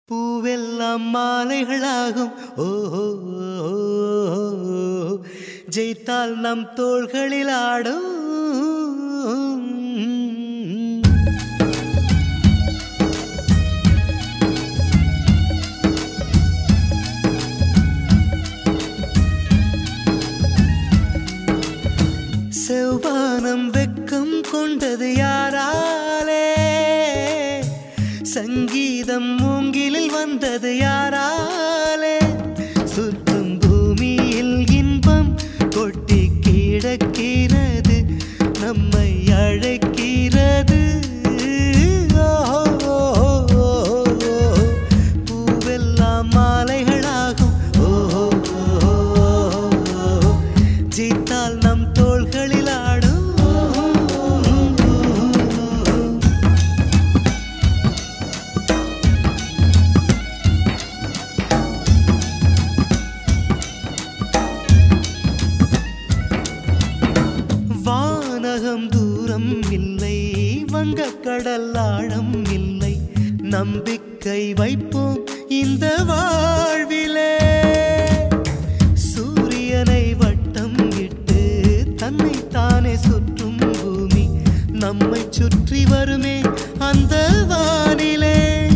பூவெல்லாம் மாலைகளாகும் ஓஹோ ஜெயித்தால் நம் தோள்களில் ஆடும் செவ்வானம் வெக்கம் கொண்டது யாராலே சங்கீதம் மூங்கிலில் வந்தது யாராலே சுற்றும் பூமியில் இன்பம் கொட்டி கிடக்கிறது நம்மை அழைக்கிறது பூவெல்லாம் மாலைகளாகும் ஓஹோ ஜெயித்தால் நம் தோள்களில் ஆடும் வானகம் தூரம் இல்லை வங்கக்கடல் ஆழம் இல்லை நம்பிக்கை வைப்போம் இந்த வாழ்விலே சூரியனை வட்டம் இட்டு தன்னை தானே சுற்றும் பூமி நம்மை சுற்றி வருமே அந்த வானிலே